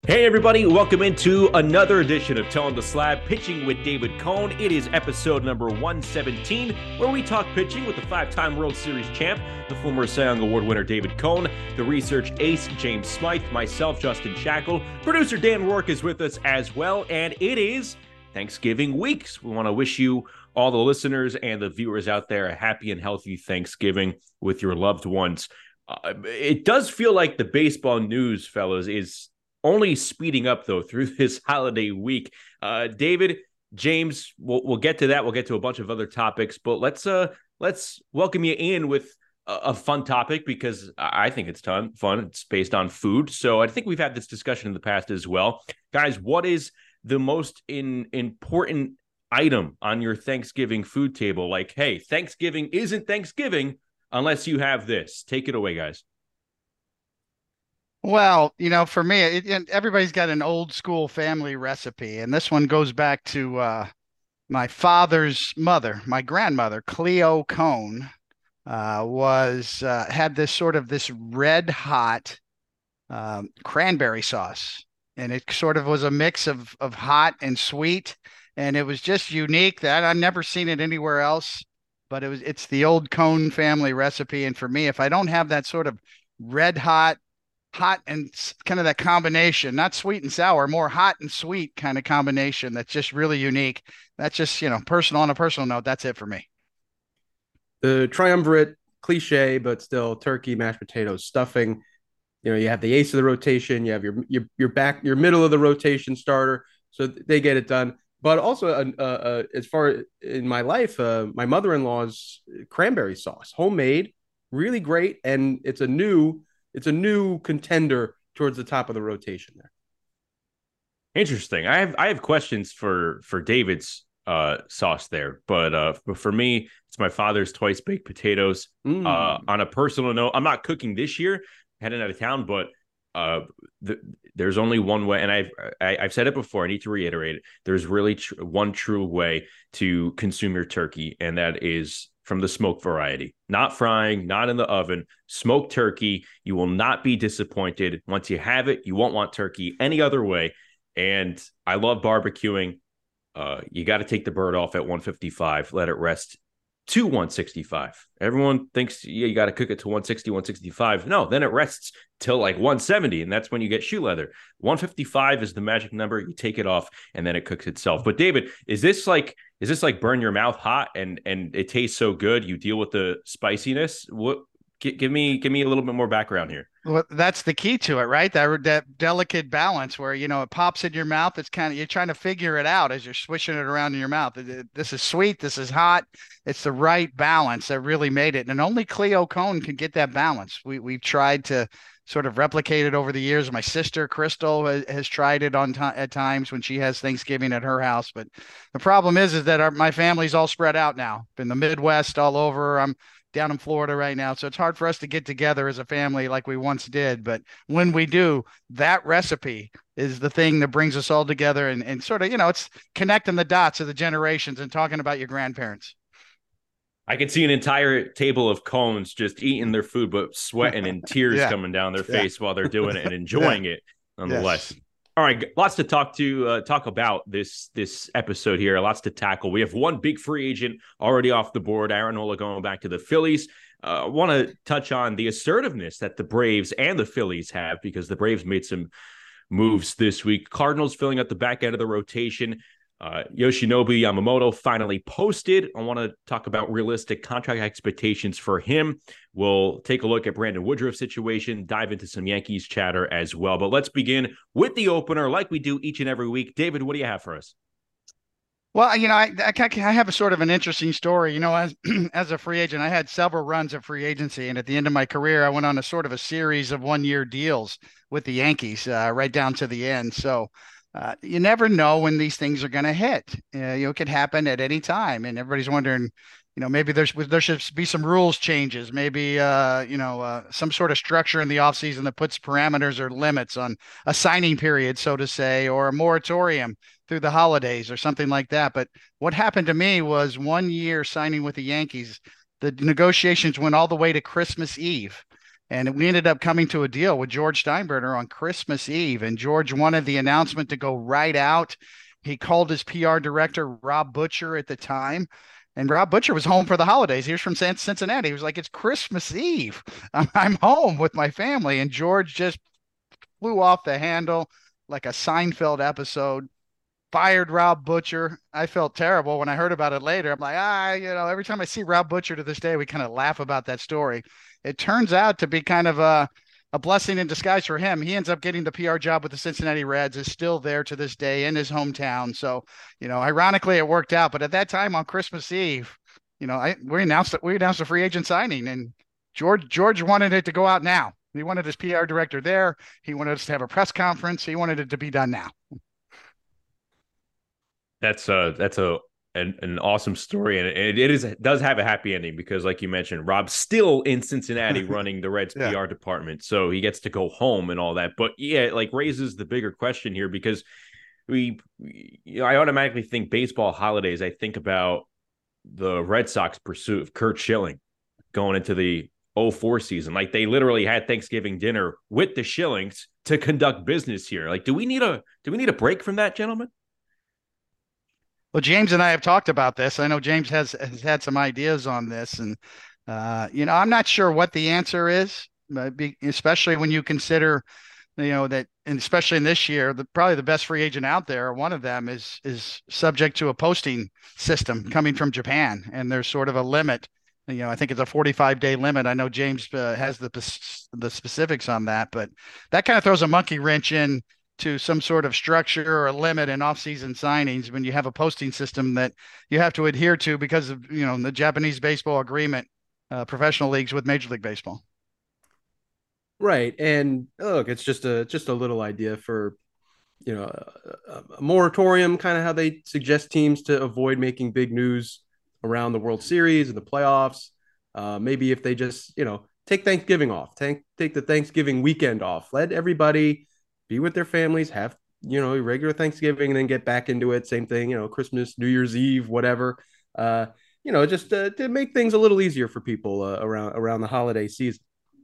Hey everybody, welcome into another edition of Towing the Slab, Pitching with David Cone. It is episode number 117, where we talk pitching with the five-time World Series champ, the former Cy Young Award winner David Cone, the research ace James Smythe, myself, Justin Shackle, producer Dan Rourke is with us as well, and it is Thanksgiving week. So we want to wish you, all the listeners and the viewers out there, a happy and healthy Thanksgiving with your loved ones. It does feel like the baseball news, fellas, is only speeding up, though, through this holiday week. David, James, we'll get to that. We'll get to a bunch of other topics, but let's welcome you in with a fun topic because I think it's fun. It's based on food. So I think we've had this discussion in the past as well. Guys, what is the most important item on your Thanksgiving food table? Like, hey, Thanksgiving isn't Thanksgiving unless you have this. Take it away, guys. Well, for me, and everybody's got an old school family recipe, and this one goes back to my father's mother, my grandmother, Cleo Cone, was had this red hot cranberry sauce, and it sort of was a mix of hot and sweet, and it was just unique that I've never seen it anywhere else. But it's the old Cone family recipe, and for me, if I don't have that sort of red hot and kind of that combination, not sweet and sour, more hot and sweet kind of combination that's just really unique. That's just, personal on a personal note. That's it for me. The triumvirate cliche, but still turkey, mashed potatoes, stuffing. You have the ace of the rotation, you have your middle of the rotation starter, so they get it done. But also, as far in my life, my mother-in-law's cranberry sauce, homemade, really great, and it's a new contender towards the top of the rotation there. Interesting. I have questions for David's sauce there, but for me, it's my father's twice baked potatoes. On a personal note, I'm not cooking this year, heading out of town, but there's only one way, and I've said it before. I need to reiterate it. There's really one true way to consume your turkey, and that is from the smoke variety, not frying, not in the oven, smoked turkey. You will not be disappointed. Once you have it, you won't want turkey any other way. And I love barbecuing. You got to take the bird off at 155, let it rest to 165. Everyone thinks you got to cook it to 160, 165. No, then it rests till like 170, and that's when you get shoe leather. 155 is the magic number. You take it off, and then it cooks itself. But David, is this like burn your mouth hot and it tastes so good you deal with the spiciness? What? Give me a little bit more background here. Well, that's the key to it, right? That delicate balance where, it pops in your mouth. It's kind of, you're trying to figure it out as you're swishing it around in your mouth. This is sweet. This is hot. It's the right balance that really made it. And only Cleo Cone can get that balance. We've tried to sort of replicate it over the years. My sister, Crystal, has tried it at times when she has Thanksgiving at her house. But the problem is that my family's all spread out now in the Midwest, all over. I'm down in Florida right now. So it's hard for us to get together as a family like we once did. But when we do, that recipe is the thing that brings us all together and sort of, it's connecting the dots of the generations and talking about your grandparents. I can see an entire table of cones just eating their food, but sweating and tears Yeah. coming down their Yeah. face while they're doing it and enjoying it nonetheless. Yes. All right, lots to talk about this episode here. Lots to tackle. We have one big free agent already off the board, Aaron Nola going back to the Phillies. I want to touch on the assertiveness that the Braves and the Phillies have because the Braves made some moves this week. Cardinals filling up the back end of the rotation. Yoshinobu Yamamoto finally posted. I want to talk about realistic contract expectations for him. We'll take a look at Brandon Woodruff's situation, dive into some Yankees chatter as well. But let's begin with the opener like we do each and every week. David, what do you have for us? Well, I have a sort of an interesting story. As as a free agent, I had several runs of free agency, and at the end of my career, I went on a sort of a series of 1 year deals with the Yankees, right down to the end. So you never know when these things are going to hit. It could happen at any time, and everybody's wondering, maybe there should be some rules changes, maybe some sort of structure in the offseason that puts parameters or limits on a signing period, so to say, or a moratorium through the holidays or something like that. But what happened to me was 1 year signing with the Yankees. The negotiations went all the way to Christmas Eve. And we ended up coming to a deal with George Steinbrenner on Christmas Eve. And George wanted the announcement to go right out. He called his PR director, Rob Butcher, at the time. And Rob Butcher was home for the holidays. He was from Cincinnati. He was like, it's Christmas Eve. I'm home with my family. And George just flew off the handle like a Seinfeld episode, fired Rob Butcher. I felt terrible when I heard about it later. I'm like, every time I see Rob Butcher to this day, we kind of laugh about that story. It turns out to be kind of a blessing in disguise for him. He ends up getting the PR job with the Cincinnati Reds, is still there to this day in his hometown. So, ironically, it worked out. But at that time on Christmas Eve, we announced a free agent signing, and George wanted it to go out now. He wanted his PR director there. He wanted us to have a press conference. He wanted it to be done now. That's an awesome story, and it does have a happy ending because, like you mentioned, Rob's still in Cincinnati running the Reds Yeah. PR department, so he gets to go home and all that. But yeah, it like raises the bigger question here because I automatically think baseball holidays. I think about the Red Sox pursuit of Curt Schilling going into the '04 season. Like they literally had Thanksgiving dinner with the Schillings to conduct business here. Like, do we need a break from that, gentlemen? Well, James and I have talked about this. I know James has had some ideas on this, and I'm not sure what the answer is, especially when you consider, that, and especially in this year, probably the best free agent out there, one of them is subject to a posting system coming from Japan, and there's sort of a limit. I think it's a 45-day limit. I know James has the specifics on that, but that kind of throws a monkey wrench in to some sort of structure or a limit in off-season signings when you have a posting system that you have to adhere to because of the Japanese baseball agreement, professional leagues with Major League Baseball. Right. And look, it's just a little idea for a moratorium, kind of how they suggest teams to avoid making big news around the World Series and the playoffs. Maybe if they just take Thanksgiving off, take the Thanksgiving weekend off, let everybody be with their families, have regular Thanksgiving, and then get back into it. Same thing, Christmas, New Year's Eve, whatever. Just to make things a little easier for people around the holiday season.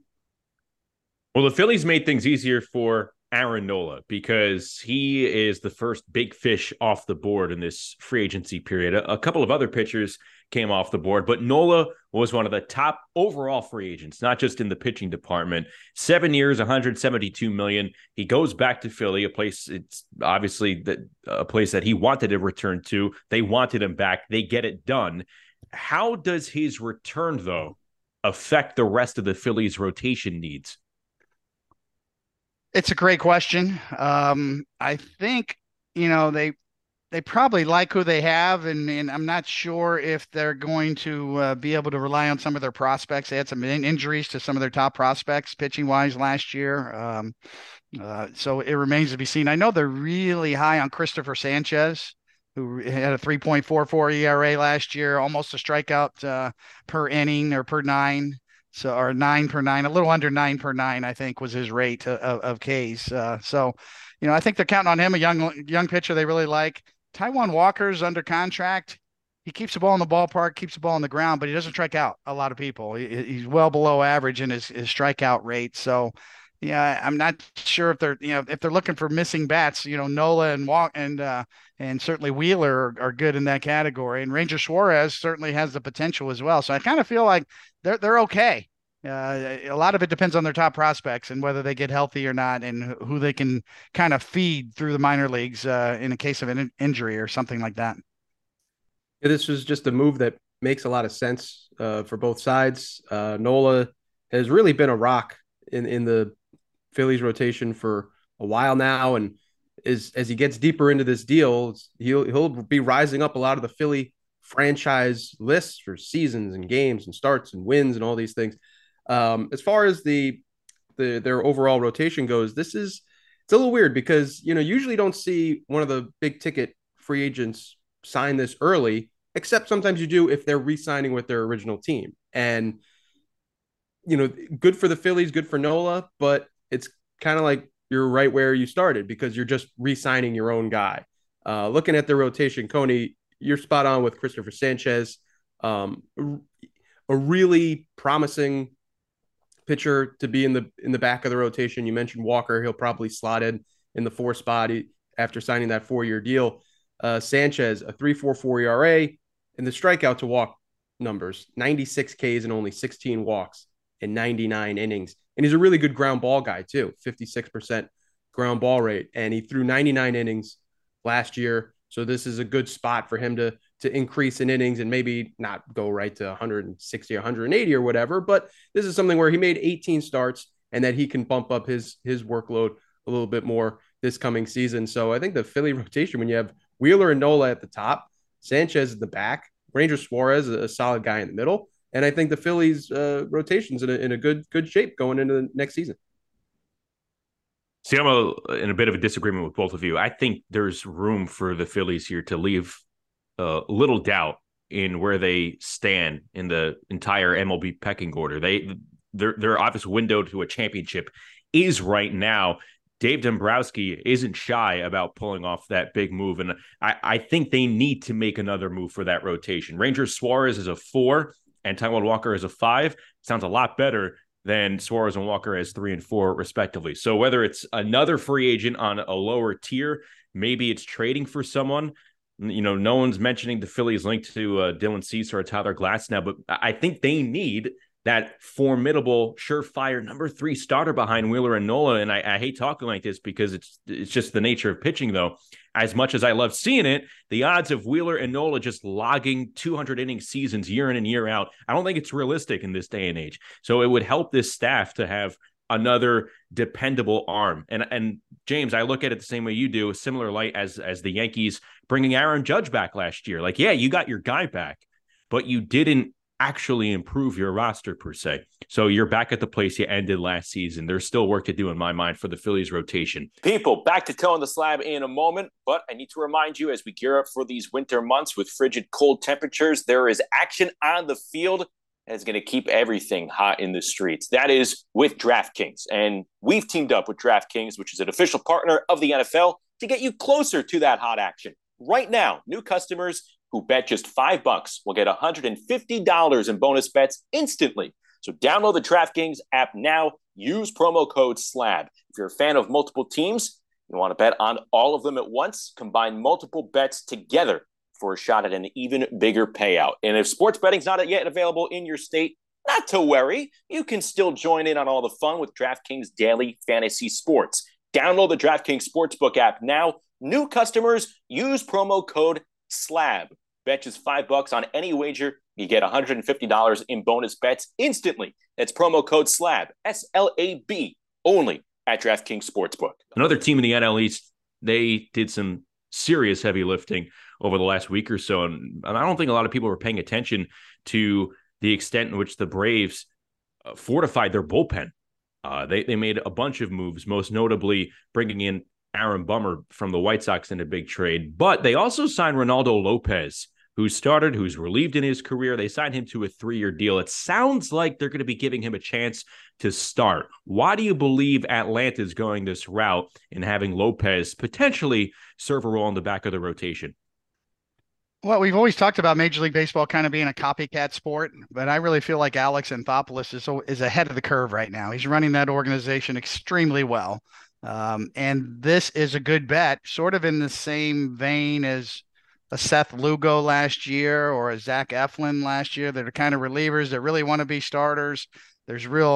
Well, the Phillies made things easier for Aaron Nola because he is the first big fish off the board in this free agency period. A couple of other pitchers came off the board, but Nola was one of the top overall free agents, not just in the pitching department. 7 years, $172 million. He goes back to Philly, a place it's obviously a place that he wanted to return to. They wanted him back. They get it done. How does his return, though, affect the rest of the Phillies' rotation needs? It's a great question. I think, they probably like who they have, and I'm not sure if they're going to be able to rely on some of their prospects. They had some injuries to some of their top prospects pitching wise last year. So it remains to be seen. I know they're really high on Christopher Sanchez, who had a 3.44 ERA last year, almost a strikeout per inning or per nine. So, or 9 per 9, a little under 9 per 9, I think was his rate of Ks. I think they're counting on him, a young pitcher they really like. Taijuan Walker's under contract. He keeps the ball in the ballpark, keeps the ball on the ground, but he doesn't strike out a lot of people. He's well below average in his strikeout rate. So, yeah, I'm not sure if they're looking for missing bats. Nola and certainly Wheeler are good in that category, and Ranger Suarez certainly has the potential as well. So I kind of feel like they're okay. A lot of it depends on their top prospects and whether they get healthy or not, and who they can kind of feed through the minor leagues in a case of an injury or something like that. This was just a move that makes a lot of sense for both sides. Nola has really been a rock in the Phillies rotation for a while now, and as he gets deeper into this deal, he'll be rising up a lot of the Philly franchise lists for seasons and games and starts and wins and all these things. As far as their overall rotation goes, it's a little weird because usually don't see one of the big ticket free agents sign this early, except sometimes you do if they're re-signing with their original team. And good for the Phillies, good for Nola, but it's kind of like you're right where you started because you're just re-signing your own guy. Looking at the rotation, Coney, you're spot on with Christopher Sanchez. A really promising pitcher to be in the back of the rotation. You mentioned Walker; he'll probably slot in the 4 spot after signing that 4-year deal. Sanchez, a 3.44 ERA, and the strikeout to walk numbers: 96 Ks and only 16 walks in 99 innings. And he's a really good ground ball guy too, 56% ground ball rate, and he threw 99 innings last year. So this is a good spot for him to increase in innings and maybe not go right to 160, 180 or whatever. But this is something where he made 18 starts and that he can bump up his workload a little bit more this coming season. So I think the Philly rotation, when you have Wheeler and Nola at the top, Sanchez at the back, Ranger Suarez, a solid guy in the middle, and I think the Phillies rotation's in a good shape going into the next season. See, I'm in a bit of a disagreement with both of you. I think there's room for the Phillies here to leave little doubt in where they stand in the entire MLB pecking order. Their obvious window to a championship is right now. Dave Dombrowski isn't shy about pulling off that big move, and I think they need to make another move for that rotation. Ranger Suarez is a 4, and Taijuan Walker is a 5. Sounds a lot better than Suarez and Walker as 3 and 4, respectively. So whether it's another free agent on a lower tier, maybe it's trading for someone. You know, no one's mentioning the Phillies linked to Dylan Cease or Tyler Glasnow, but I think they need that formidable, surefire number 3 starter behind Wheeler and Nola. And I hate talking like this because it's just the nature of pitching, though. As much as I love seeing it, the odds of Wheeler and Nola just logging 200 inning seasons year in and year out, I don't think it's realistic in this day and age. So it would help this staff to have another dependable arm. And James, I look at it the same way you do, a similar light as the Yankees bringing Aaron Judge back last year. Like, yeah, you got your guy back, but you didn't actually improve your roster per se. So you're back at the place you ended last season. There's still work to do in my mind for the Phillies rotation. People, back to Toeing the Slab in a moment, but I need to remind you as we gear up for these winter months with frigid cold temperatures, there is action on the field that is going to keep everything hot in the streets. That is with DraftKings. And we've teamed up with DraftKings, which is an official partner of the NFL, to get you closer to that hot action. Right now, new customers who bet just $5 will get $150 in bonus bets instantly. So download the DraftKings app now. Use promo code SLAB. If you're a fan of multiple teams, you want to bet on all of them at once, combine multiple bets together for a shot at an even bigger payout. And if sports betting's not yet available in your state, not to worry. You can still join in on all the fun with DraftKings Daily Fantasy Sports. Download the DraftKings Sportsbook app now. New customers, use promo code SLAB. Bet just $5 on any wager. You get $150 in bonus bets instantly. That's promo code SLAB, SLAB, only at DraftKings Sportsbook. Another team in the NL East, they did some serious heavy lifting over the last week or so. And I don't think a lot of people were paying attention to the extent in which the Braves fortified their bullpen. They made a bunch of moves, most notably bringing in Aaron Bummer from the White Sox in a big trade. But they also signed Ronaldo Lopez, who's relieved in his career. They signed him to a 3-year deal. It sounds like they're going to be giving him a chance to start. Why do you believe Atlanta is going this route and having Lopez potentially serve a role in the back of the rotation? Well, we've always talked about Major League Baseball kind of being a copycat sport, but I really feel like Alex Anthopoulos is ahead of the curve right now. He's running that organization extremely well. And this is a good bet, sort of in the same vein as a Seth Lugo last year or a Zach Eflin last year that are kind of relievers that really want to be starters. There's real,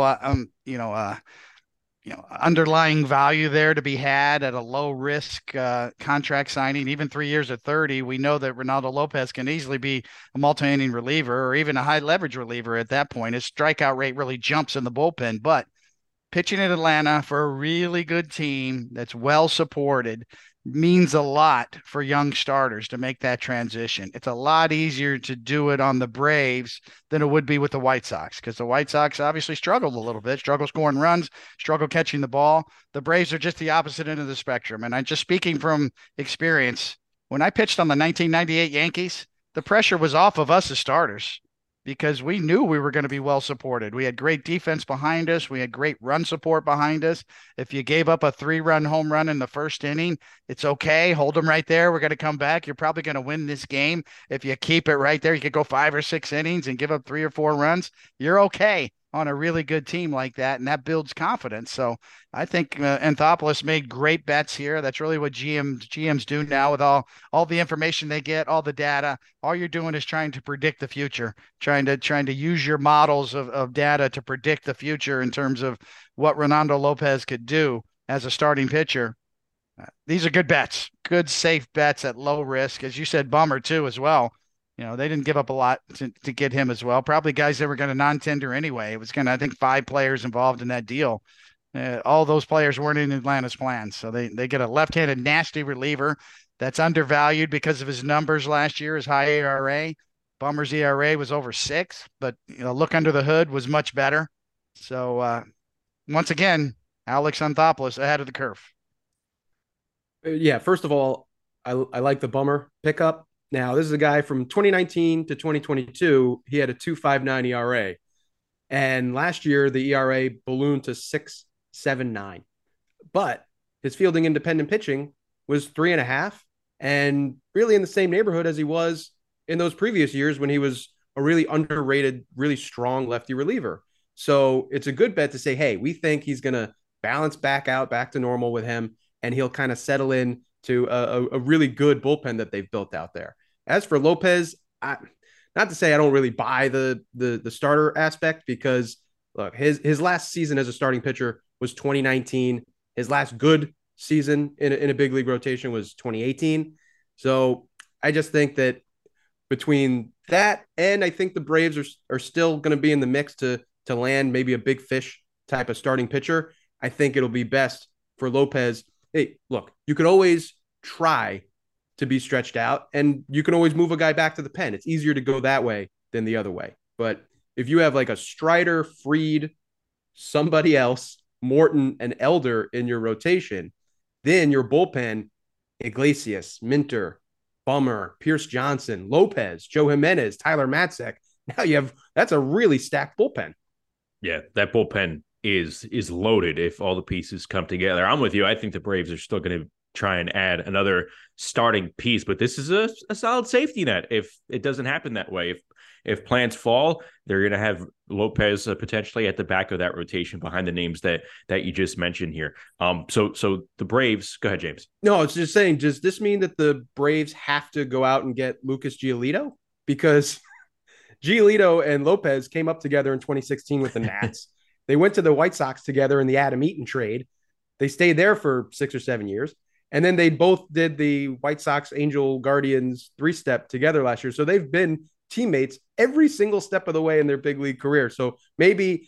underlying value there to be had at a low risk contract signing. Even 3 years at 30, we know that Ronaldo Lopez can easily be a multi-inning reliever or even a high leverage reliever at that point. His strikeout rate really jumps in the bullpen, but pitching in Atlanta for a really good team that's well supported means a lot for young starters to make that transition. It's a lot easier to do it on the Braves than it would be with the White Sox, because the White Sox obviously struggled a little bit, struggle scoring runs, struggle catching the ball. The Braves are just the opposite end of the spectrum. And I'm just speaking from experience. When I pitched on the 1998 Yankees, the pressure was off of us as starters, because we knew we were going to be well supported. We had great defense behind us. We had great run support behind us. If you gave up a 3-run home run in the first inning, it's okay. Hold them right there. We're going to come back. You're probably going to win this game. If you keep it right there, you could go 5 or 6 innings and give up 3 or 4 runs. You're okay. on a really good team like that, and that builds confidence. So I think Anthopoulos made great bets here. That's really what GMs do now with all the information they get, all the data. All you're doing is trying to predict the future, trying to use your models of data to predict the future in terms of what Ronaldo Lopez could do as a starting pitcher. These are good bets, good safe bets at low risk, as you said. Bummer too as well. They didn't give up a lot to get him as well. Probably guys that were going to non-tender anyway. It was I think 5 players involved in that deal. All those players weren't in Atlanta's plans. So they get a left-handed nasty reliever that's undervalued because of his numbers last year, his high ERA. Bummer's ERA was over 6, but look under the hood was much better. So once again, Alex Anthopoulos ahead of the curve. Yeah, first of all, I like the Bummer pickup. Now, this is a guy from 2019 to 2022. He had a 2.59 ERA. And last year, the ERA ballooned to 6.79. But his fielding independent pitching was 3.5, and really in the same neighborhood as he was in those previous years when he was a really underrated, really strong lefty reliever. So it's a good bet to say, hey, we think he's going to balance back to normal with him, and he'll kind of settle in to a really good bullpen that they've built out there. As for Lopez, not to say I don't really buy the starter aspect, because look, his last season as a starting pitcher was 2019. His last good season in a big league rotation was 2018. So I just think that between that and I think the Braves are still going to be in the mix to land maybe a big fish type of starting pitcher. I think it'll be best for Lopez. Hey, look, you could always try to be stretched out, and you can always move a guy back to the pen. It's easier to go that way than the other way. But if you have like a Strider, Fried, somebody else, Morton, and Elder in your rotation, then your bullpen, Iglesias, Minter, Bummer, Pierce Johnson, Lopez, Joe Jimenez, Tyler Matzek. Now that's a really stacked bullpen. Yeah, that bullpen is loaded if all the pieces come together. I'm with you. I think the Braves are still going to try and add another starting piece, but this is a solid safety net if it doesn't happen that way. If plants fall, they're going to have Lopez potentially at the back of that rotation behind the names that you just mentioned here. So the Braves, go ahead, James. No, it's just saying, does this mean that the Braves have to go out and get Lucas Giolito? Because Giolito and Lopez came up together in 2016 with the Nats. They went to the White Sox together in the Adam Eaton trade. They stayed there for 6 or 7 years. And then they both did the White Sox Angel Guardians 3-step together last year. So they've been teammates every single step of the way in their big league career. So maybe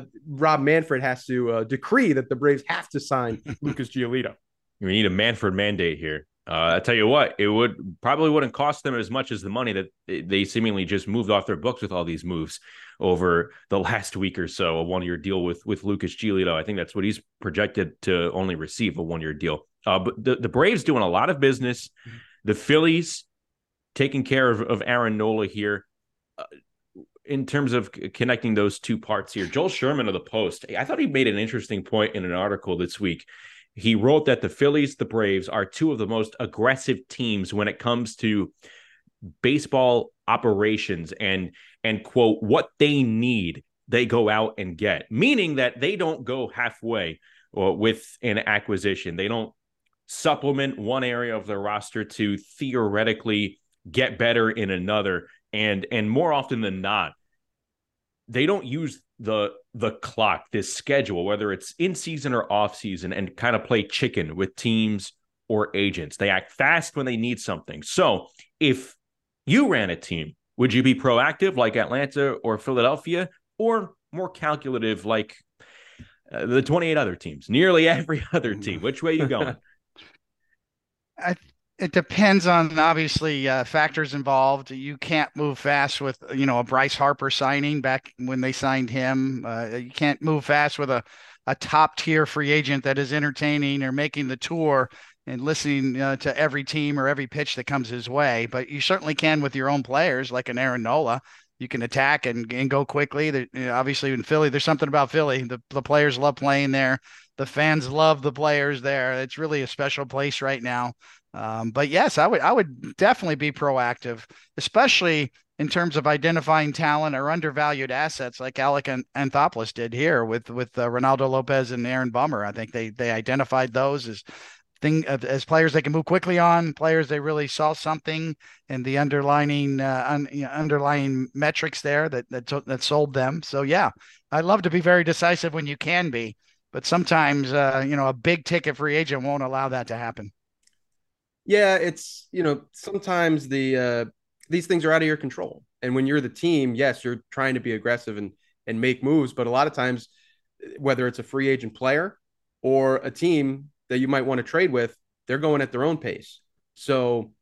Rob Manfred has to decree that the Braves have to sign Lucas Giolito. We need a Manfred mandate here. I tell you what, it wouldn't cost them as much as the money that they seemingly just moved off their books with all these moves over the last week or so. A 1-year deal with Lucas Giolito. I think that's what he's projected to only receive, a 1-year deal. But the Braves doing a lot of business. The Phillies taking care of Aaron Nola here. In terms of connecting those two parts here, Joel Sherman of the Post, I thought he made an interesting point in an article this week. He wrote that the Phillies, the Braves are two of the most aggressive teams when it comes to baseball operations and quote, what they need, they go out and get, meaning that they don't go halfway with an acquisition. They don't supplement one area of their roster to theoretically get better in another. And more often than not, they don't use the clock, this schedule, whether it's in season or off season, and kind of play chicken with teams or agents. They act fast when they need something. So if you ran a team, would you be proactive like Atlanta or Philadelphia, or more calculative like the 28 other teams, nearly every other team? Which way are you going? It depends on, obviously, factors involved. You can't move fast with, a Bryce Harper signing back when they signed him. You can't move fast with a top tier free agent that is entertaining or making the tour and listening to every team or every pitch that comes his way. But you certainly can with your own players, like an Aaron Nola. You can attack and go quickly. Obviously, in Philly, there's something about Philly. The players love playing there. The fans love the players there. It's really a special place right now. But yes, I would definitely be proactive, especially in terms of identifying talent or undervalued assets like Alec Anthopoulos did here with Ronaldo Lopez and Aaron Bummer. I think they identified those as players they can move quickly on, players they really saw something in the underlying metrics there that sold them. So yeah, I love to be very decisive when you can be, but sometimes a big ticket free agent won't allow that to happen. Yeah, it's sometimes these things are out of your control, and when you're the team, yes, you're trying to be aggressive and make moves, but a lot of times, whether it's a free agent player or a team that you might want to trade with, they're going at their own pace. So,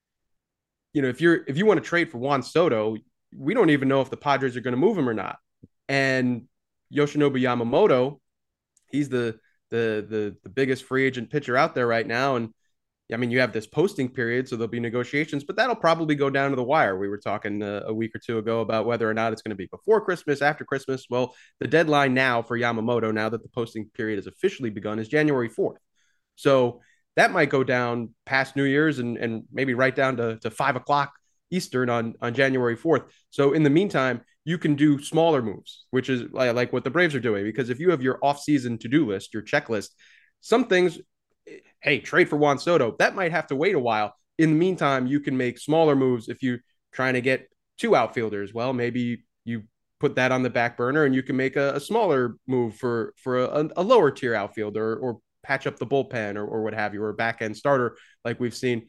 if you want to trade for Juan Soto, we don't even know if the Padres are going to move him or not. And Yoshinobu Yamamoto, he's the biggest free agent pitcher out there right now. And I mean, you have this posting period, so there'll be negotiations, but that'll probably go down to the wire. We were talking a week or two ago about whether or not it's going to be before Christmas, after Christmas. Well, the deadline now for Yamamoto, now that the posting period has officially begun, is January 4th. So that might go down past New Year's and maybe right down to 5 o'clock Eastern on January 4th. So in the meantime, you can do smaller moves, which is like what the Braves are doing. Because if you have your off-season to-do list, your checklist, some things, hey, trade for Juan Soto, that might have to wait a while. In the meantime, you can make smaller moves if you're trying to get 2 outfielders. Well, maybe you put that on the back burner and you can make a smaller move for a lower tier outfielder or patch up the bullpen or what have you, or a back end starter like we've seen.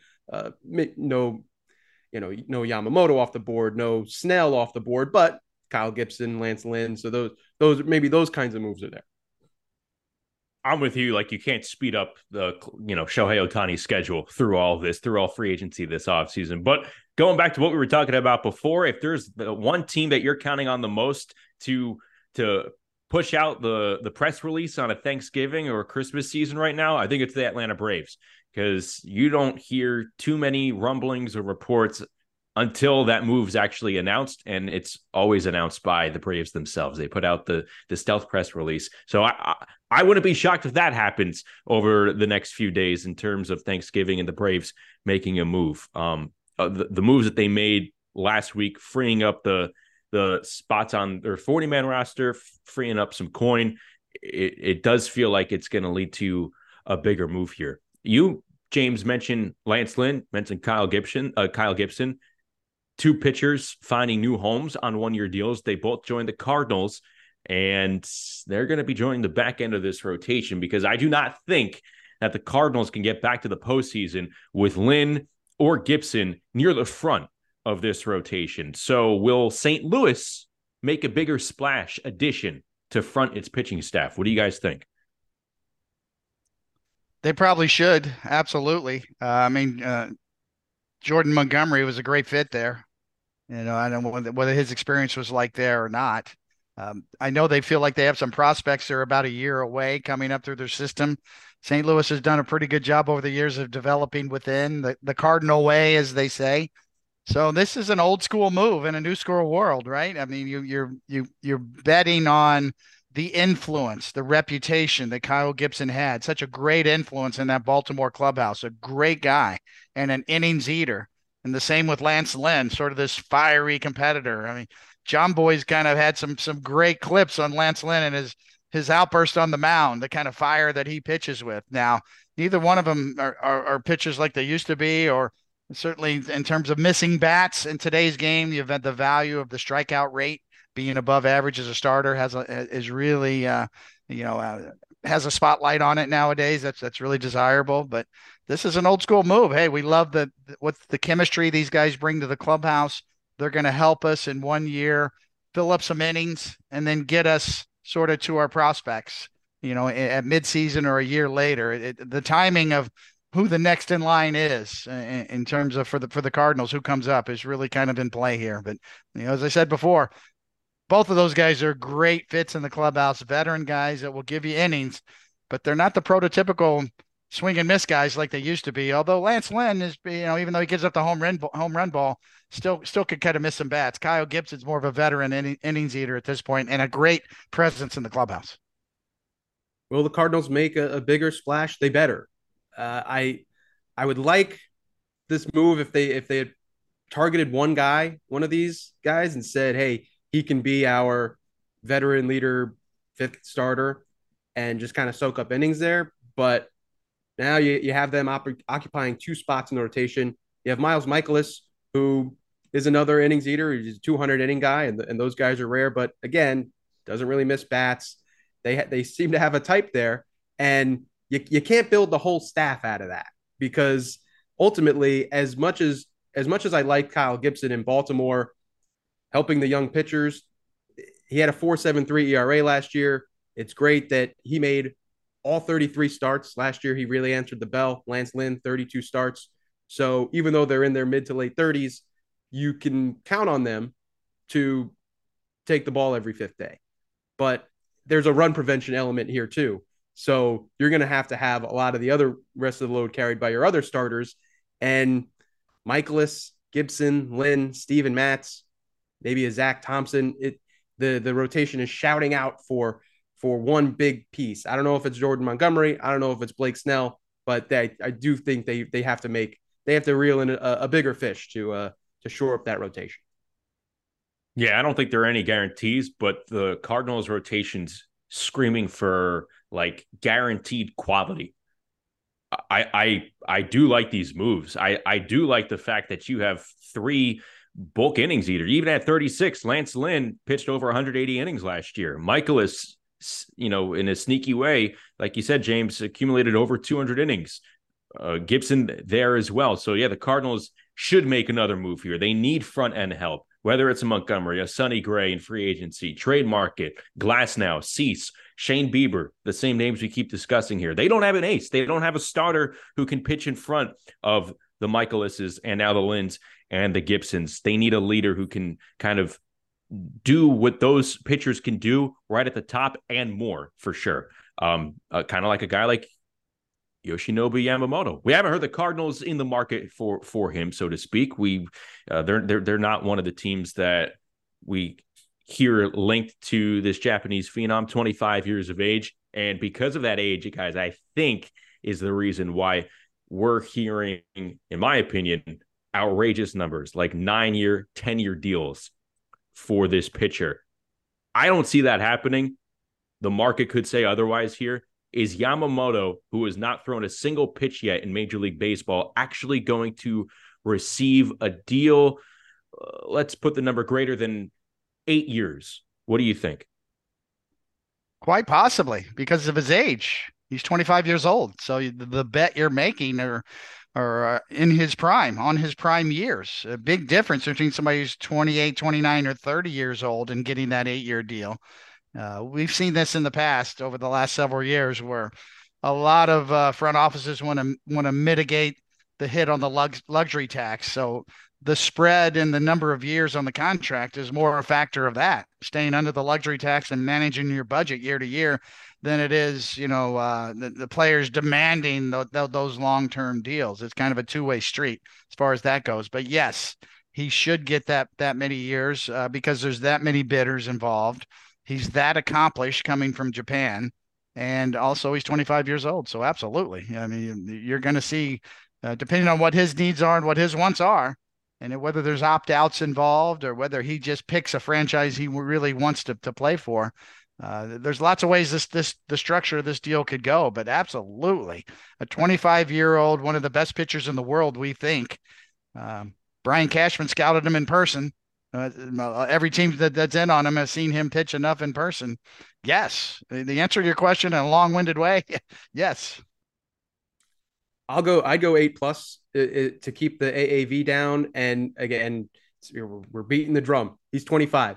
No Yamamoto off the board, no Snell off the board, but Kyle Gibson, Lance Lynn. So those kinds of moves are there. I'm with you. Like, you can't speed up the Shohei Ohtani schedule through all of this, through all free agency this offseason. But going back to what we were talking about before, if there's the one team that you're counting on the most to push out the press release on a Thanksgiving or Christmas season right now, I think it's the Atlanta Braves, because you don't hear too many rumblings or reports until that move's actually announced, and it's always announced by the Braves themselves. They put out the stealth press release. So I wouldn't be shocked if that happens over the next few days in terms of Thanksgiving and the Braves making a move. The moves that they made last week, freeing up the spots on their 40-man roster, freeing up some coin, it does feel like it's going to lead to a bigger move here. You, James, mentioned Lance Lynn, mentioned Kyle Gibson. 2 pitchers finding new homes on 1-year deals. They both joined the Cardinals, and they're going to be joining the back end of this rotation, because I do not think that the Cardinals can get back to the postseason with Lynn or Gibson near the front of this rotation. So will St. Louis make a bigger splash addition to front its pitching staff? What do you guys think? They probably should. Absolutely. Jordan Montgomery was a great fit there. I don't know whether his experience was like there or not. I know they feel like they have some prospects that are about a year away coming up through their system. St. Louis has done a pretty good job over the years of developing within the Cardinal way, as they say. So this is an old school move in a new school world, right? I mean, you're betting on the influence, the reputation that Kyle Gibson had. Such a great influence in that Baltimore clubhouse, a great guy and an innings eater. And the same with Lance Lynn, sort of this fiery competitor. I mean, John Boy's kind of had some great clips on Lance Lynn and his outburst on the mound, the kind of fire that he pitches with. Now, neither one of them are pitchers like they used to be, or certainly in terms of missing bats in today's game. You've had the value of the strikeout rate being above average as a starter has a spotlight on it nowadays. That's really desirable. But this is an old school move. Hey, we love what the chemistry these guys bring to the clubhouse. They're going to help us in 1 year fill up some innings and then get us sort of to our prospects, at midseason or a year later. The timing of who the next in line is in terms of for the Cardinals, who comes up, is really kind of in play here. But as I said before, both of those guys are great fits in the clubhouse, veteran guys that will give you innings, but they're not the prototypical swing and miss guys like they used to be. Although Lance Lynn is, even though he gives up the home run ball, still could kind of miss some bats. Kyle Gibson's more of a veteran innings eater at this point and a great presence in the clubhouse. Will the Cardinals make a bigger splash? They better. I would like this move if they had targeted one of these guys, and said, hey, he can be our veteran leader, fifth starter, and just kind of soak up innings there. But now you have them occupying two spots in the rotation. You have Miles Mikolas, who is another innings eater. He's a 200 inning guy, and those guys are rare. But again, doesn't really miss bats. They seem to have a type there, and you can't build the whole staff out of that, because ultimately, as much as I like Kyle Gibson in Baltimore, helping the young pitchers, he had a 4.73 ERA last year. It's great that he made all 33 starts last year. He really answered the bell. Lance Lynn, 32 starts. So even though they're in their mid to late 30s, you can count on them to take the ball every fifth day. But there's a run prevention element here too. So you're going to have a lot of the other rest of the load carried by your other starters. And Mikolas, Gibson, Lynn, Steven Matz, maybe a Zach Thompson. The rotation is shouting out for one big piece. I don't know if it's Jordan Montgomery. I don't know if it's Blake Snell, but I do think they have to reel in a bigger fish to shore up that rotation. Yeah, I don't think there are any guarantees, but the Cardinals rotation's screaming for like guaranteed quality. I do like these moves. I do like the fact that you have three bulk innings eater. Even at 36, Lance Lynn pitched over 180 innings last year. Mikolas, in a sneaky way, like you said, James, accumulated over 200 innings. Gibson there as well. So yeah, the Cardinals should make another move here. They need front end help, whether it's a Montgomery, a Sonny Gray in free agency, trade market, Glasnow, Cease, Shane Bieber, the same names we keep discussing here. They don't have an ace. They don't have a starter who can pitch in front of the Michalases and now the Lynns and the Gibsons. They need a leader who can kind of do what those pitchers can do right at the top and more, for sure. Kind of like a guy like Yoshinobu Yamamoto. We haven't heard the Cardinals in the market for him, so to speak. They're not one of the teams that we hear linked to this Japanese phenom, 25 years of age. And because of that age, guys, I think is the reason why we're hearing, in my opinion, outrageous numbers like 9-year, 10-year deals for this pitcher. I don't see that happening. The market could say otherwise here. Is Yamamoto, who has not thrown a single pitch yet in Major League Baseball, actually going to receive a deal? Let's put the number greater than 8 years. What do you think? Quite possibly, because of his age. He's 25 years old. So the bet you're making are in his prime, on his prime years. A big difference between somebody who's 28, 29, or 30 years old and getting that 8-year deal. We've seen this in the past over the last several years, where a lot of front offices want to mitigate the hit on the luxury tax. So the spread and the number of years on the contract is more a factor of that, staying under the luxury tax and managing your budget year to year, than it is, the players demanding those long-term deals. It's kind of a two-way street as far as that goes. But yes, he should get that many years because there's that many bidders involved. He's that accomplished coming from Japan, and also he's 25 years old. So absolutely. I mean, you're going to see, depending on what his needs are and what his wants are, and whether there's opt-outs involved or whether he just picks a franchise he really wants to play for. There's lots of ways the structure of this deal could go, but absolutely a 25-year-old, one of the best pitchers in the world, we think. Brian Cashman scouted him in person. Every team that's in on him has seen him pitch enough in person. Yes. The answer to your question in a long-winded way, yes. I'd go 8+ to keep the AAV down. And again, we're beating the drum. He's 25.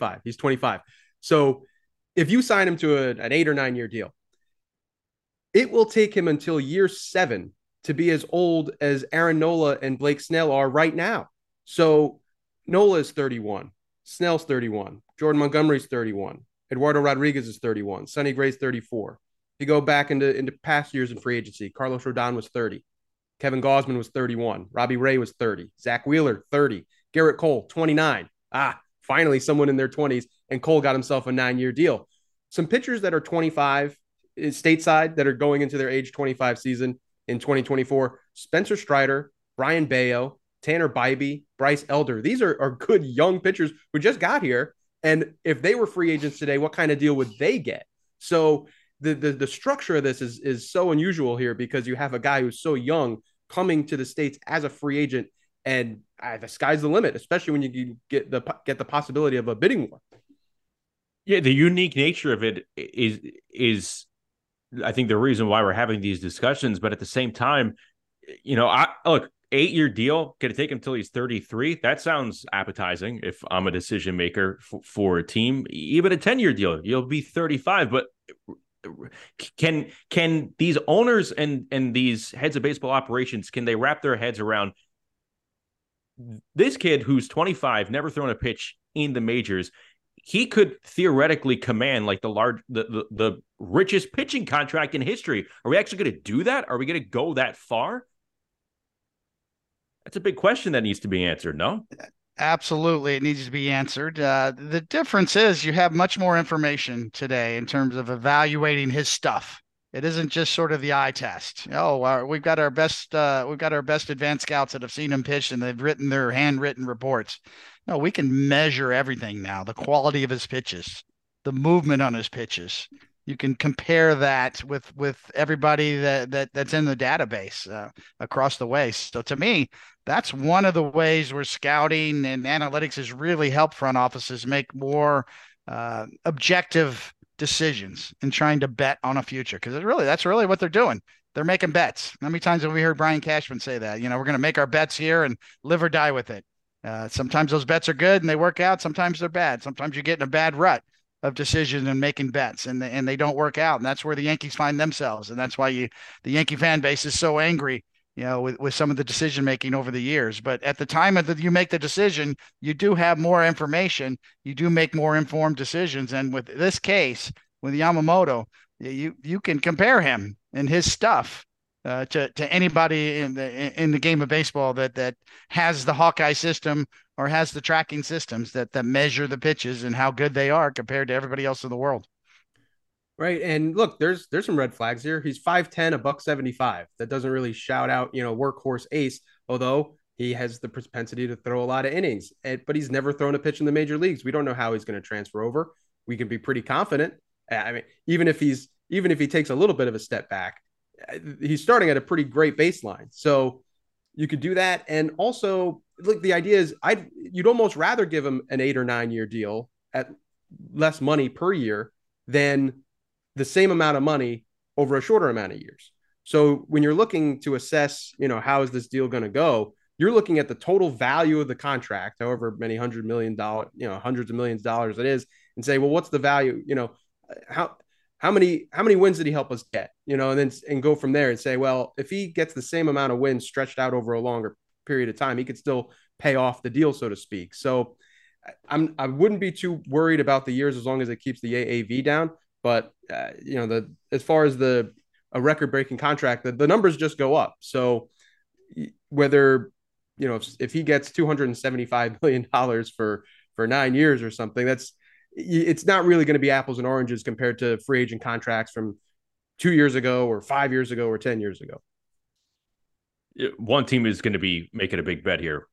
So if you sign him to an 8 or 9 year deal, it will take him until year 7 to be as old as Aaron Nola and Blake Snell are right now. So Nola is 31, Snell's 31, Jordan Montgomery's 31, Eduardo Rodriguez is 31, Sonny Gray's 34. You go back into past years in free agency, Carlos Rodon was 30, Kevin Gausman was 31, Robbie Ray was 30, Zach Wheeler 30, Garrett Cole 29. Finally someone in their 20s, and Cole got himself a 9-year deal. Some pitchers that are 25 stateside that are going into their age 25 season in 2024, Spencer Strider, Brian Bayo, Tanner Bybee, Bryce Elder. These are good young pitchers who just got here. And if they were free agents today, what kind of deal would they get? So the structure of this is so unusual here because you have a guy who's so young coming to the States as a free agent, and the sky's the limit, especially when you get the possibility of a bidding war. Yeah, the unique nature of it is I think the reason why we're having these discussions, but at the same time, I look, 8-year deal, going to take him till he's 33. That sounds appetizing if I'm a decision maker for a team. Even a 10-year deal, you'll be 35. But can these owners and these heads of baseball operations, can they wrap their heads around this kid who's 25, never thrown a pitch in the majors? He could theoretically command like the richest pitching contract in history. Are we actually going to do that? Are we going to go that far? That's a big question that needs to be answered, no? Absolutely. It needs to be answered. The difference is you have much more information today in terms of evaluating his stuff. It isn't just sort of the eye test. We've got our best advanced scouts that have seen him pitch and they've written their handwritten reports. No, we can measure everything now. The quality of his pitches, the movement on his pitches. You can compare that with everybody that's in the database across the way. So to me, that's one of the ways where scouting and analytics has really helped front offices make more objective decisions in trying to bet on a future. Because that's really what they're doing. They're making bets. How many times have we heard Brian Cashman say that? We're going to make our bets here and live or die with it. Sometimes those bets are good and they work out. Sometimes they're bad. Sometimes you get in a bad rut of decisions and making bets and they don't work out. And that's where the Yankees find themselves. And that's why the Yankee fan base is so angry, with some of the decision making over the years. But at the time you make the decision, you do have more information. You do make more informed decisions. And with this case, with Yamamoto, you can compare him and his stuff to anybody in the game of baseball that has the Hawkeye system or has the tracking systems that measure the pitches and how good they are compared to everybody else in the world. Right. And look, there's some red flags here. He's 5'10", $175. That doesn't really shout out, workhorse ace, although he has the propensity to throw a lot of innings. But he's never thrown a pitch in the major leagues. We don't know how he's going to transfer over. We can be pretty confident. I mean, even if he takes a little bit of a step back, he's starting at a pretty great baseline. So you could do that. And also, look, the idea is you'd almost rather give him an 8 or 9 year deal at less money per year than the same amount of money over a shorter amount of years. So when you're looking to assess, how is this deal going to go, you're looking at the total value of the contract, however many $100 million, hundreds of millions of dollars it is, and say, well, what's the value? How many wins did he help us get? And go from there and say, well, if he gets the same amount of wins stretched out over a longer period of time, he could still pay off the deal, so to speak. So I wouldn't be too worried about the years as long as it keeps the AAV down. But as far as a record-breaking contract, the numbers just go up. So whether if he gets $275 million for 9 years or something, it's not really going to be apples and oranges compared to free agent contracts from 2 years ago or 5 years ago or 10 years ago. One team is going to be making a big bet here.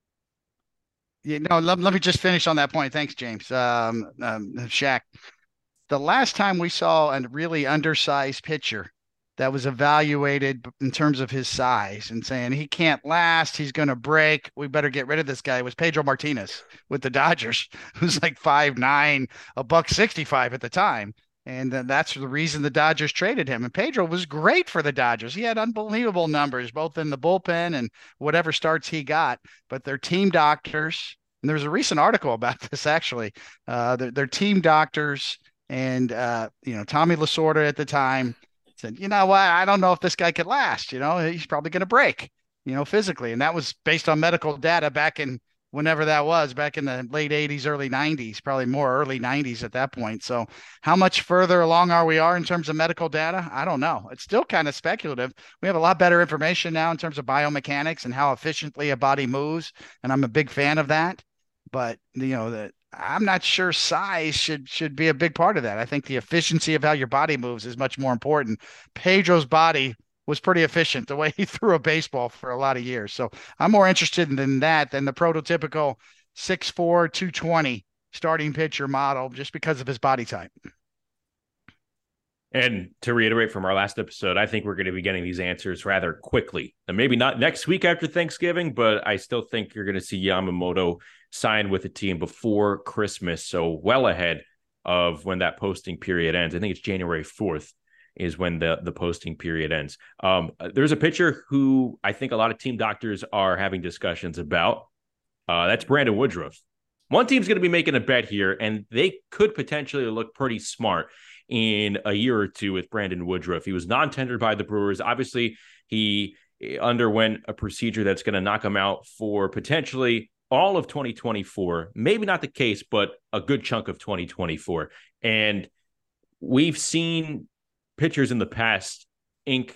Let me just finish on that point. Thanks, James. Shaq. The last time we saw a really undersized pitcher that was evaluated in terms of his size and saying he can't last, he's going to break, we better get rid of this guy, was Pedro Martinez with the Dodgers, who's like 5'9", $165 at the time. And then that's the reason the Dodgers traded him. And Pedro was great for the Dodgers. He had unbelievable numbers, both in the bullpen and whatever starts he got. But their team doctors, and there's a recent article about this actually, their team doctors and, Tommy Lasorda at the time said, you know what, I don't know if this guy could last. He's probably going to break, physically. And that was based on medical data back in whenever that was, back in the late 80s, early 90s, probably more early 90s at that point. So how much further along we are in terms of medical data? I don't know. It's still kind of speculative. We have a lot better information now in terms of biomechanics and how efficiently a body moves. And I'm a big fan of that. But, I'm not sure size should be a big part of that. I think the efficiency of how your body moves is much more important. Pedro's body was pretty efficient the way he threw a baseball for a lot of years. So I'm more interested in that than the prototypical 6'4", 220 starting pitcher model just because of his body type. And to reiterate from our last episode, I think we're going to be getting these answers rather quickly. And maybe not next week after Thanksgiving, but I still think you're going to see Yamamoto sign with the team before Christmas. So well ahead of when that posting period ends. I think it's January 4th is when the posting period ends. There's a pitcher who I think a lot of team doctors are having discussions about. That's Brandon Woodruff. One team's going to be making a bet here, and they could potentially look pretty smart in a year or two with Brandon Woodruff. He was non-tendered by the Brewers. Obviously, he underwent a procedure that's going to knock him out for potentially all of 2024. Maybe not the case, but a good chunk of 2024. And we've seen pitchers in the past ink,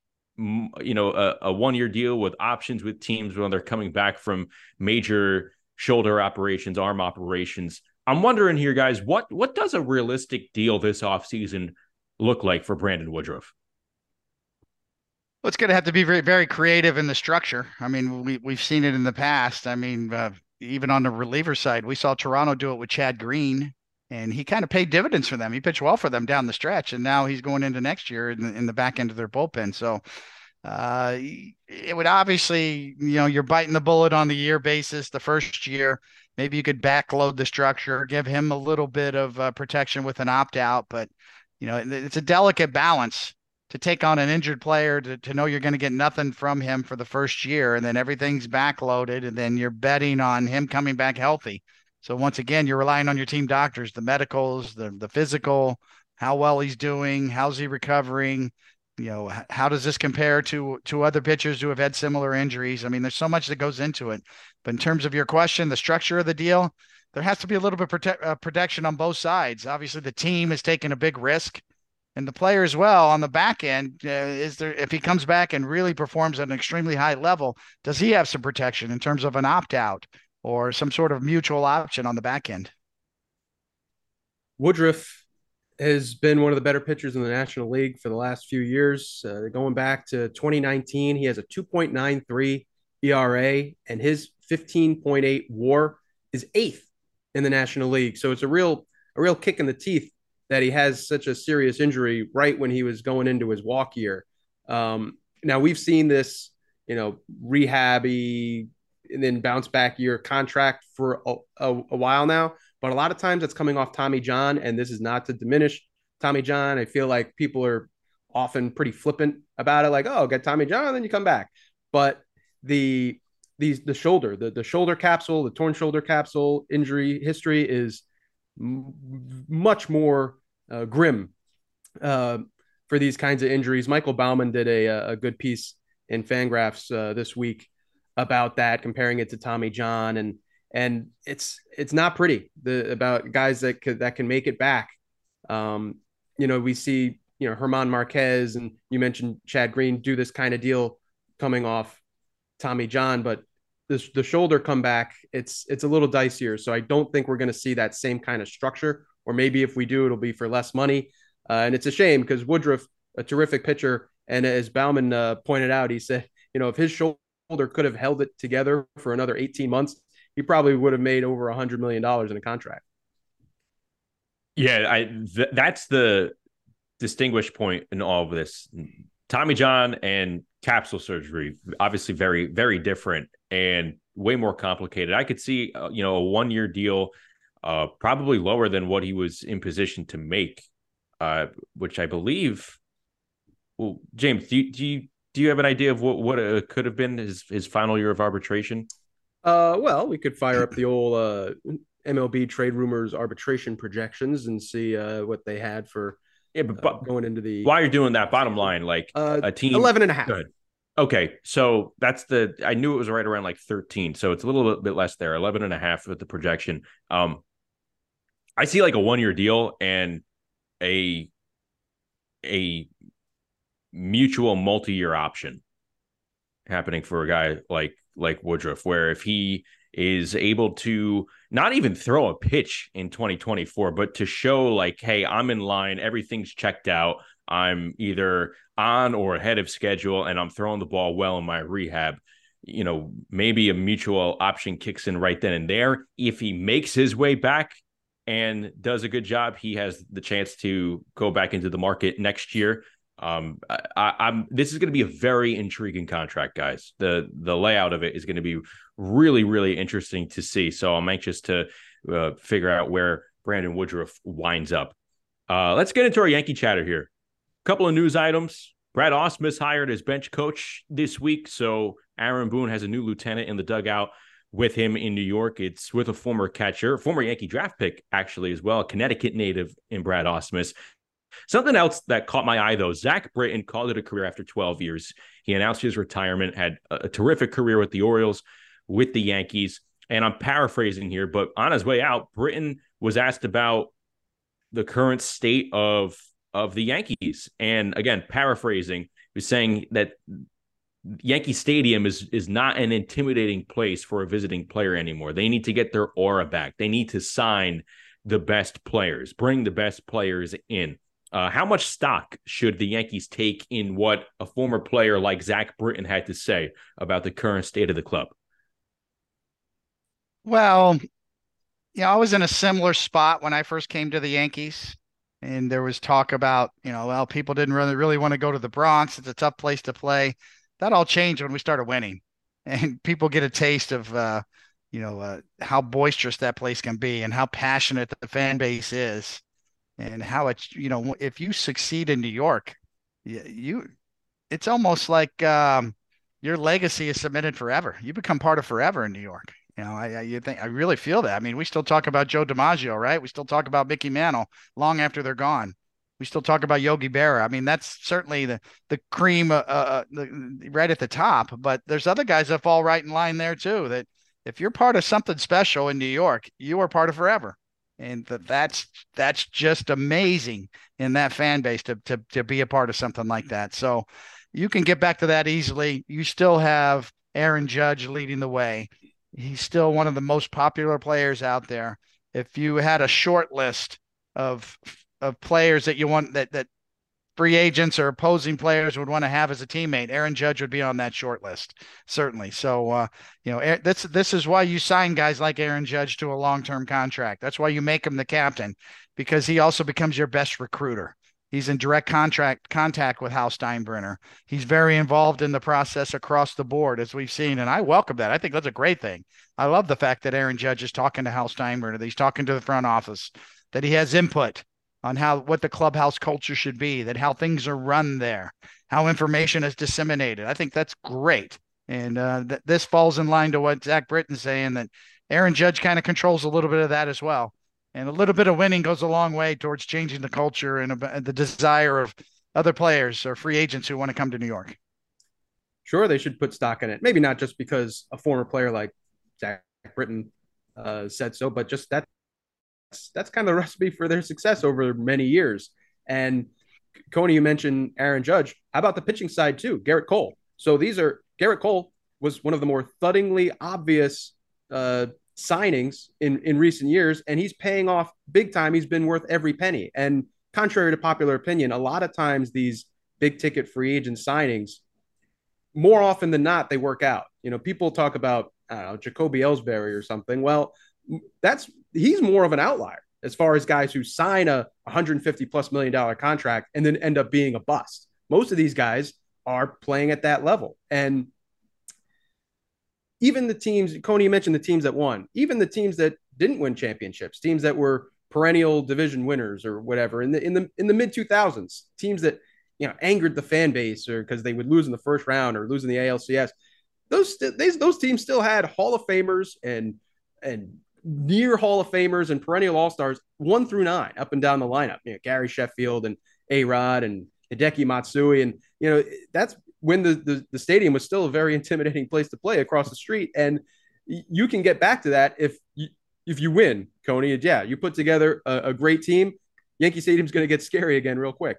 a one-year deal with options with teams when they're coming back from major shoulder operations, arm operations. I'm wondering here, guys, what does a realistic deal this offseason look like for Brandon Woodruff? Well, it's going to have to be very, very creative in the structure. I mean, we've seen it in the past. I mean, even on the reliever side, we saw Toronto do it with Chad Green, and he kind of paid dividends for them. He pitched well for them down the stretch, and now he's going into next year in the back end of their bullpen. So it would obviously, you're biting the bullet on the year basis the first year. Maybe you could backload the structure, give him a little bit of protection with an opt-out, but it's a delicate balance to take on an injured player to know you're going to get nothing from him for the first year, and then everything's backloaded, and then you're betting on him coming back healthy. So once again, you're relying on your team doctors, the medicals, the physical, how well he's doing, how's he recovering, how does this compare to other pitchers who have had similar injuries? I mean, there's so much that goes into it. But in terms of your question, the structure of the deal, there has to be a little bit of protection on both sides. Obviously, the team is taking a big risk, and the player as well on the back end. If he comes back and really performs at an extremely high level, does he have some protection in terms of an opt-out or some sort of mutual option on the back end? Woodruff has been one of the better pitchers in the National League for the last few years. Going back to 2019, he has a 2.93 ERA, and his 15.8 WAR is 8th in the National League. So it's a real kick in the teeth that he has such a serious injury right when he was going into his walk year. Now we've seen this, rehab-y and then bounce back year contract for a while now. But a lot of times that's coming off Tommy John, and this is not to diminish Tommy John. I feel like people are often pretty flippant about it, like, oh, get Tommy John, then you come back. But the shoulder capsule, the torn shoulder capsule injury history is much more grim for these kinds of injuries. Michael Baumann did a good piece in Fangraphs this week about that, comparing it to Tommy John, and it's not pretty about guys that can make it back. We see German Marquez, and you mentioned Chad Green, do this kind of deal coming off Tommy John, but the shoulder comeback, it's a little dicier. So I don't think we're going to see that same kind of structure, or maybe if we do, it'll be for less money. And it's a shame because Woodruff, a terrific pitcher, and as Baumann pointed out, he said, if his shoulder could have held it together for another 18 months, he probably would have made over $100 million in a contract. Yeah, that's the distinguished point in all of this. Tommy John and capsule surgery, obviously very, very different and way more complicated. I could see, a 1-year deal, probably lower than what he was in position to make, which I believe. Well, James, do you have an idea of what could have been his final year of arbitration? Well, we could fire up the old MLB trade rumors arbitration projections and see what they had for but going into the. While you're doing that, bottom line, like a team 11.5. Good. Okay, so that's I knew it was right around like 13, so it's a little bit less there, 11.5 with the projection. I see like a 1-year deal and a mutual multi-year option happening for a guy like Woodruff, where if he is able to not even throw a pitch in 2024, but to show like, hey, I'm in line, everything's checked out, I'm either on or ahead of schedule, and I'm throwing the ball well in my rehab. Maybe a mutual option kicks in right then and there. If he makes his way back and does a good job, he has the chance to go back into the market next year. This is going to be a very intriguing contract, guys. The layout of it is going to be really, really interesting to see. So I'm anxious to figure out where Brandon Woodruff winds up. Let's get into our Yankee chatter here. A couple of news items. Brad Ausmus hired as bench coach this week, so Aaron Boone has a new lieutenant in the dugout with him in New York. It's with a former catcher, former Yankee draft pick, actually, as well, a Connecticut native in Brad Ausmus. Something else that caught my eye, though, Zach Britton called it a career after 12 years. He announced his retirement, had a terrific career with the Orioles, with the Yankees. And I'm paraphrasing here, but on his way out, Britton was asked about the current state of the Yankees. And again, paraphrasing, he was saying that Yankee Stadium is not an intimidating place for a visiting player anymore. They need to get their aura back. They need to sign the best players, bring the best players in. How much stock should the Yankees take in what a former player like Zach Britton had to say about the current state of the club? Well, I was in a similar spot when I first came to the Yankees. And there was talk about, well, people didn't really want to go to the Bronx. It's a tough place to play. That all changed when we started winning, and people get a taste of, how boisterous that place can be and how passionate the fan base is, and how it's, if you succeed in New York, it's almost like your legacy is cemented forever. You become part of forever in New York. I really feel that. I mean, we still talk about Joe DiMaggio, right? We still talk about Mickey Mantle long after they're gone. We still talk about Yogi Berra. I mean, that's certainly the cream right at the top. But there's other guys that fall right in line there too. That if you're part of something special in New York, you are part of forever, and that's just amazing in that fan base to be a part of something like that. So you can get back to that easily. You still have Aaron Judge leading the way. He's still one of the most popular players out there. If you had a short list of players that you want, that free agents or opposing players would want to have as a teammate, Aaron Judge would be on that short list, certainly. So, this is why you sign guys like Aaron Judge to a long-term contract. That's why you make him the captain, because he also becomes your best recruiter. He's in direct contact with Hal Steinbrenner. He's very involved in the process across the board, as we've seen, and I welcome that. I think that's a great thing. I love the fact that Aaron Judge is talking to Hal Steinbrenner, that he's talking to the front office, that he has input on what the clubhouse culture should be, that how things are run there, how information is disseminated. I think that's great. And this falls in line to what Zach Britton's saying, that Aaron Judge kind of controls a little bit of that as well. And a little bit of winning goes a long way towards changing the culture and the desire of other players or free agents who want to come to New York. Sure, they should put stock in it. Maybe not just because a former player like Zach Britton said so, but just that's kind of the recipe for their success over many years. And Coney, you mentioned Aaron Judge. How about the pitching side too? Garrett Cole. So Garrett Cole was one of the more thuddingly obvious signings in recent years, and he's paying off big time. He's been worth every penny. And contrary to popular opinion, a lot of times these big ticket free agent signings, more often than not, they work out. People talk about, I don't know, Jacoby Ellsbury or something. Well, he's more of an outlier as far as guys who sign a $150+ million contract and then end up being a bust. Most of these guys are playing at that level. And even the teams, Coney mentioned the teams that won, even the teams that didn't win championships, teams that were perennial division winners or whatever in the mid 2000s, teams that angered the fan base or because they would lose in the first round or lose in the ALCS. Those teams still had Hall of Famers and near Hall of Famers and perennial All-Stars 1 through 9 up and down the lineup. Gary Sheffield and A-Rod and Hideki Matsui, and that's when the stadium was still a very intimidating place to play across the street. And you can get back to that if you win, Coney. Yeah, you put together a great team, Yankee Stadium's going to get scary again real quick.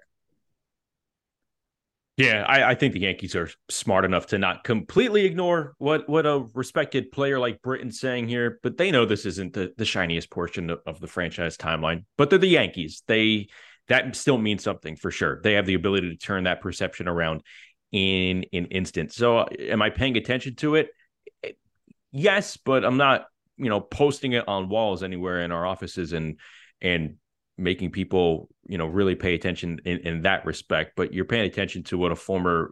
Yeah, I think the Yankees are smart enough to not completely ignore what a respected player like Britton's saying here, but they know this isn't the shiniest portion of the franchise timeline. But they're the Yankees. They that still means something for sure. They have the ability to turn that perception around in an instant. So am I paying attention to it? Yes, but I'm not, posting it on walls anywhere in our offices and making people, really pay attention in that respect. But you're paying attention to what a former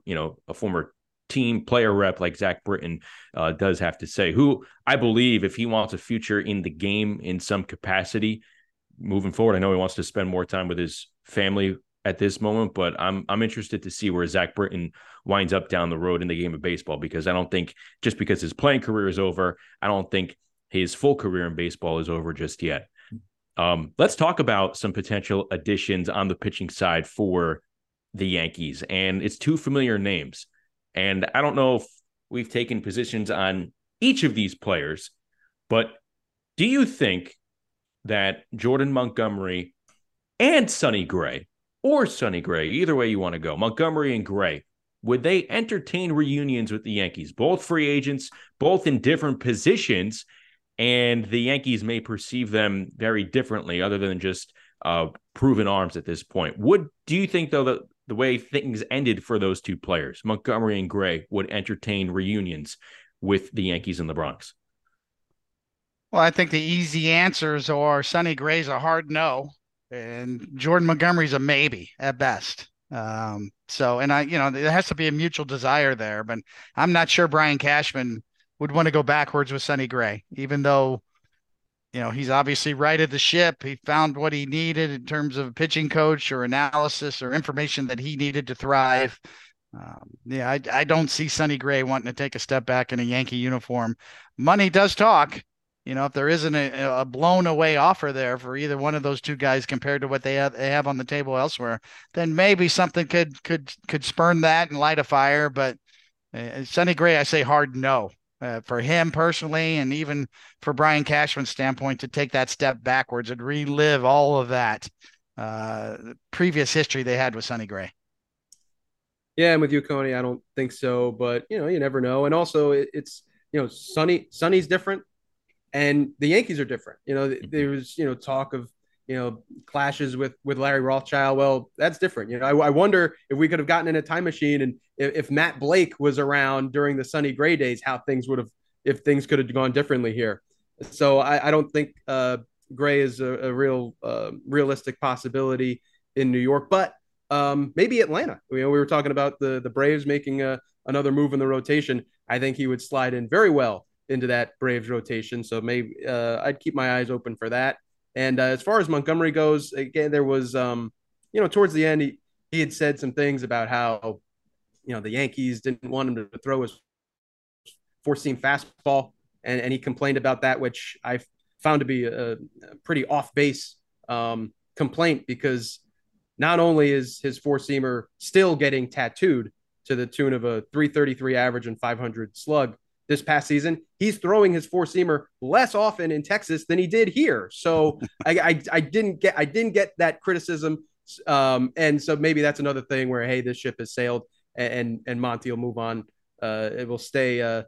team player rep like Zach Britton does have to say, who I believe if he wants a future in the game in some capacity moving forward, I know he wants to spend more time with his family at this moment, but I'm interested to see where Zach Britton winds up down the road in the game of baseball, because I don't think just because his playing career is over, I don't think his full career in baseball is over just yet. Let's talk about some potential additions on the pitching side for the Yankees, and it's two familiar names. And I don't know if we've taken positions on each of these players, but do you think that Jordan Montgomery and Sonny Gray, or Sonny Gray, either way you want to go, Montgomery and Gray, would they entertain reunions with the Yankees? Both free agents, both in different positions, and the Yankees may perceive them very differently other than just proven arms at this point. Do you think, though, that the way things ended for those two players, Montgomery and Gray, would entertain reunions with the Yankees in the Bronx? Well, I think the easy answers are Sonny Gray's a hard no, and Jordan Montgomery's a maybe at best. There has to be a mutual desire there, but I'm not sure Brian Cashman would want to go backwards with Sonny Gray, even though, he's obviously righted the ship. He found what he needed in terms of pitching coach or analysis or information that he needed to thrive. I don't see Sonny Gray wanting to take a step back in a Yankee uniform. Money does talk. If there isn't a blown away offer there for either one of those two guys compared to what they have on the table elsewhere, then maybe something could spurn that and light a fire. But Sonny Gray, I say hard no. For him personally, and even for Brian Cashman's standpoint, to take that step backwards and relive all of that previous history they had with Sonny Gray. Yeah, I'm with you, Coney. I don't think so, but you never know. And also, it's Sonny's different, and the Yankees are different. There was talk of clashes with Larry Rothschild. Well, that's different. I wonder if we could have gotten in a time machine and if Matt Blake was around during the Sonny Gray days, if things could have gone differently here. So I don't think Gray is a realistic possibility in New York, but maybe Atlanta. We were talking about the Braves making another move in the rotation. I think he would slide in very well into that Braves rotation. So maybe I'd keep my eyes open for that. And as far as Montgomery goes, again, there was, towards the end, he had said some things about how, the Yankees didn't want him to throw his four-seam fastball. And he complained about that, which I found to be a pretty off-base complaint, because not only is his four-seamer still getting tattooed to the tune of a 333 average and 500 slug this past season, he's throwing his four-seamer less often in Texas than he did here. So I didn't get that criticism. And so maybe that's another thing where, hey, this ship has sailed and Monty will move on. It will stay out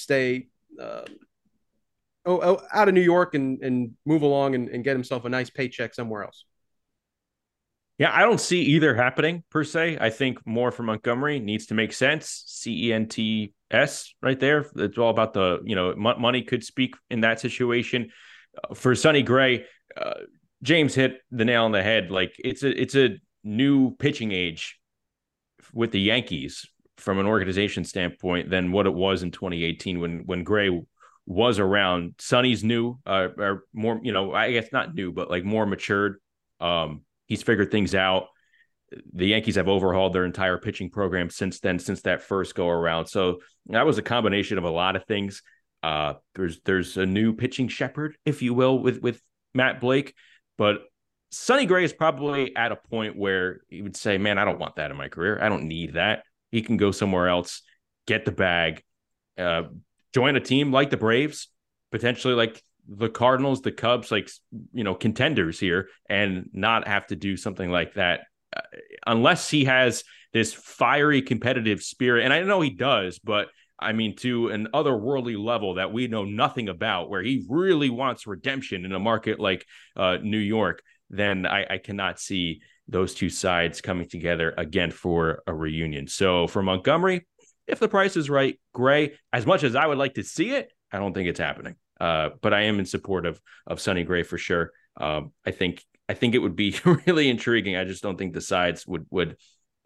of New York and move along and get himself a nice paycheck somewhere else. Yeah, I don't see either happening per se. I think more for Montgomery needs to make sense. CENTS right there. It's all about the, money could speak in that situation. For Sonny Gray, James hit the nail on the head. Like it's a new pitching age with the Yankees from an organization standpoint than what it was in 2018 when Gray was around. Sonny's new, or more, I guess not new, but like more matured. He's figured things out. The Yankees have overhauled their entire pitching program since then, since that first go around. So that was a combination of a lot of things. There's a new pitching shepherd, if you will, with Matt Blake. But Sonny Gray is probably at a point where he would say, man, I don't want that in my career. I don't need that. He can go somewhere else, get the bag, join a team like the Braves, potentially like the Cardinals, the Cubs, like, contenders here, and not have to do something like that unless he has this fiery competitive spirit. And I know he does, but I mean, to an otherworldly level that we know nothing about, where he really wants redemption in a market like New York, then I cannot see those two sides coming together again for a reunion. So for Montgomery, if the price is right, Gray, as much as I would like to see it, I don't think it's happening. But I am in support of Sonny Gray for sure. I think it would be really intriguing. I just don't think the sides would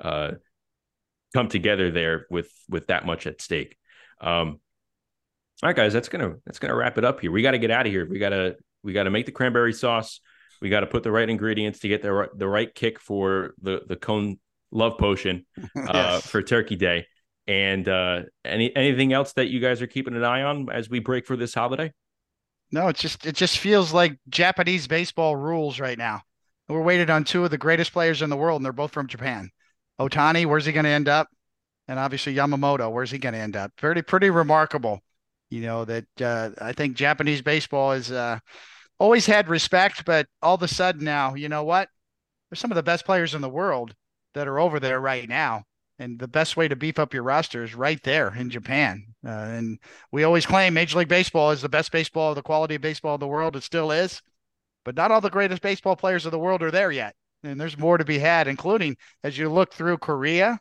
come together there with that much at stake. All right, guys, that's gonna wrap it up here. We got to get out of here. We gotta make the cranberry sauce. We got to put the right ingredients to get the right kick for the Cone Love Potion Yes. for Turkey Day. And anything else that you guys are keeping an eye on as we break for this holiday? No, it just feels like Japanese baseball rules right now. We're waiting on two of the greatest players in the world, and they're both from Japan. Ohtani, where's he going to end up? And obviously Yamamoto, where's he going to end up? Pretty remarkable. That I think Japanese baseball is always had respect, but all of a sudden now, you know what? There's some of the best players in the world that are over there right now. And the best way to beef up your roster is right there in Japan. And we always claim Major League Baseball is the best baseball, the quality of baseball in the world. It still is. But not all the greatest baseball players of the world are there yet. And there's more to be had, including as you look through Korea.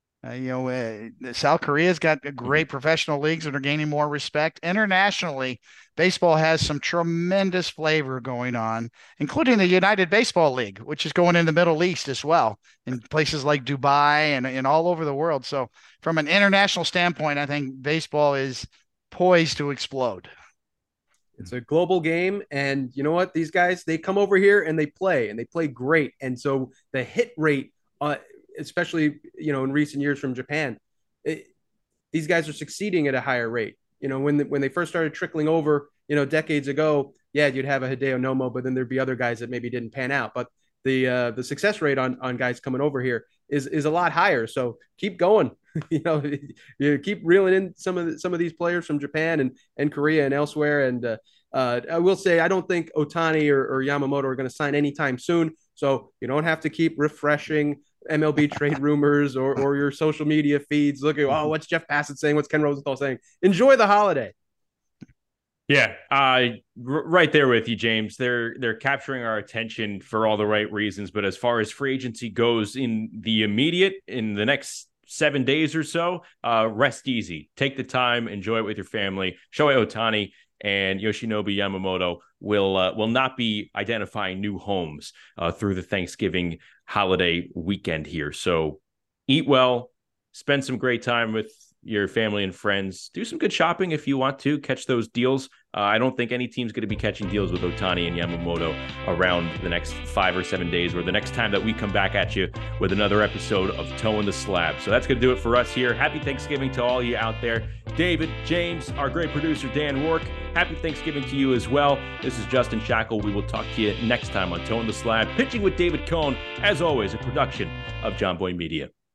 South Korea's got great professional leagues that are gaining more respect. Internationally, baseball has some tremendous flavor going on, including the United Baseball League, which is going in the Middle East as well, in places like Dubai and all over the world. So from an international standpoint, I think baseball is poised to explode. It's a global game. And you know what? These guys, they come over here and they play great. And so the hit rate, especially, in recent years from Japan, these guys are succeeding at a higher rate. When they first started trickling over, decades ago, yeah, you'd have a Hideo Nomo, but then there'd be other guys that maybe didn't pan out. But the success rate on guys coming over here is a lot higher. So keep going. You keep reeling in some of these players from Japan and Korea and elsewhere. And I will say, I don't think Ohtani or Yamamoto are going to sign anytime soon. So you don't have to keep refreshing MLB trade rumors or your social media feeds. Look at, what's Jeff Bassett saying? What's Ken Rosenthal saying? Enjoy the holiday. Yeah, right there with you, James. They're capturing our attention for all the right reasons. But as far as free agency goes in the next 7 days or so, rest easy. Take the time, enjoy it with your family. Shohei Ohtani and Yoshinobu Yamamoto will not be identifying new homes through the Thanksgiving holiday weekend here. So eat well, spend some great time with your family and friends. Do some good shopping if you want to catch those deals. I don't think any team's going to be catching deals with Ohtani and Yamamoto around the next 5 or 7 days, or the next time that we come back at you with another episode of Toeing the Slab. So that's going to do it for us here. Happy Thanksgiving to all you out there. David, James, our great producer, Dan Rourke, happy Thanksgiving to you as well. This is Justin Shackle. We will talk to you next time on Toeing the Slab. Pitching with David Cone, as always, a production of John Boy Media.